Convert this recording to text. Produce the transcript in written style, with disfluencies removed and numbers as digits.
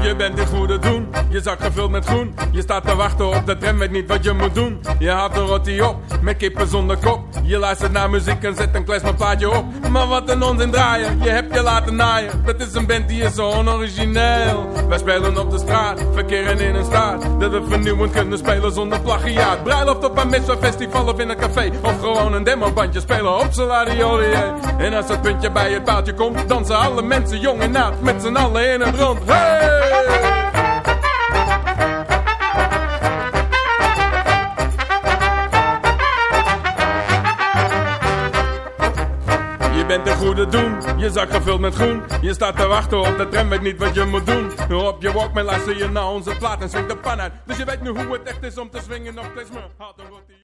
Je bent in goede doen, je zak gevuld met groen. Je staat te wachten op de tram, weet niet wat je moet doen. Je haalt een rotti op, met kippen zonder kop. Je luistert naar muziek en zet een klezmerplaatje op. Maar wat een onzin draaien, je hebt je laten naaien. Dat is een band die is zo onorigineel. Wij spelen op de straat, verkeren in een staat dat we vernieuwend kunnen spelen zonder plagiaat. Bruiloft op een misfestival of in een café. Of gewoon een demobandje spelen op Salarioli. En als het puntje bij het paaltje komt, dansen alle mensen jong en oud met z'n allen in het rond. Hey! Je bent een goede doen, je zak gevuld met groen. Je staat te wachten op de tram, weet niet wat je moet doen. Op je Walkman luister je naar onze plaat en swingt de pan uit. Dus je weet nu hoe het echt is om te swingen op klezmer.